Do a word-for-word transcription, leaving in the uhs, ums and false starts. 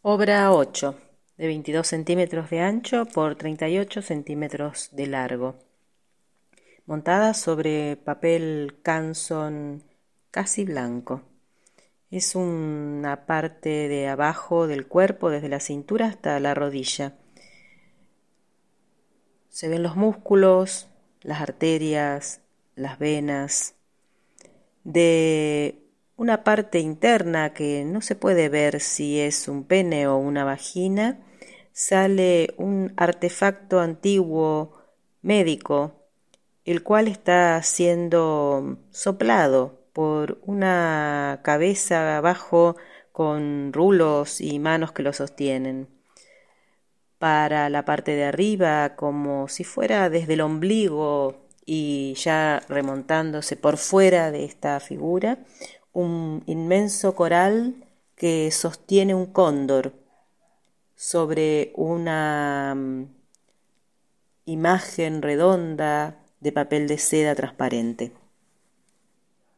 Obra ocho, de veintidós centímetros de ancho por treinta y ocho centímetros de largo, montada sobre papel canson casi blanco. Es una parte de abajo del cuerpo, desde la cintura hasta la rodilla. Se ven los músculos, las arterias, las venas. De una parte interna que no se puede ver si es un pene o una vagina, sale un artefacto antiguo médico, el cual está siendo soplado por una cabeza abajo con rulos y manos que lo sostienen. Para la parte de arriba, como si fuera desde el ombligo y ya remontándose por fuera de esta figura, un inmenso coral que sostiene un cóndor sobre una mm, imagen redonda de papel de seda transparente.